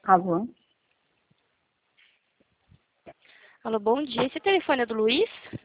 Alô? Alô, bom dia. Esse telefone é do Luiz?